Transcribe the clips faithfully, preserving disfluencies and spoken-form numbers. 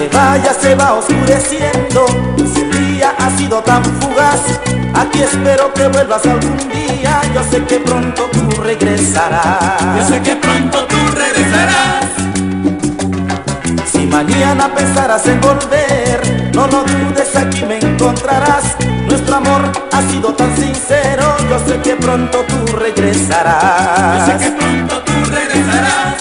se va, ya se va oscureciendo, si el día ha sido tan fugaz. Aquí espero que vuelvas algún día, yo sé que pronto tú regresarás. Yo sé que pronto tú regresarás. Si mañana pensarás en volver, no lo dudes, aquí me encontrarás. Nuestro amor ha sido tan sincero, yo sé que pronto tú regresarás. Yo sé que pronto tú regresarás.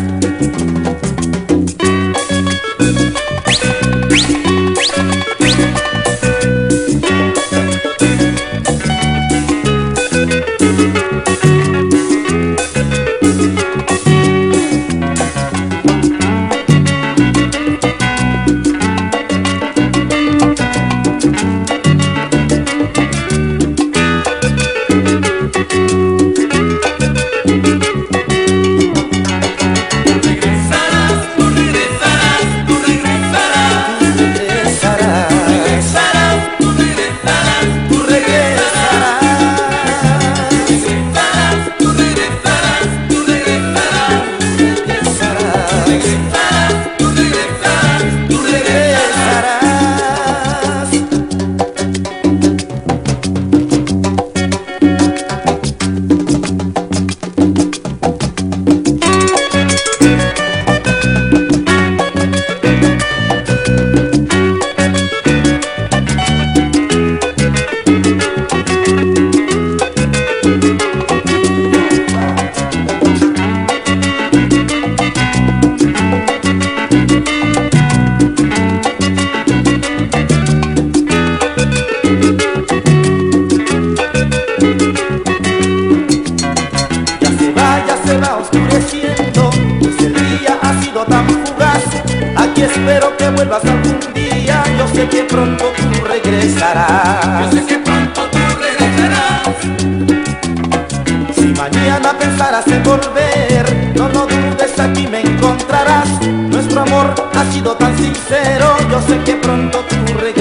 Se va oscureciendo, pues el día ha sido tan fugaz. Aquí espero que vuelvas algún día, yo sé que pronto tú regresarás. Yo sé que pronto tú regresarás. Si mañana pensarás en volver, no lo dudes, aquí me encontrarás. Nuestro amor ha sido tan sincero, yo sé que pronto tú regresarás.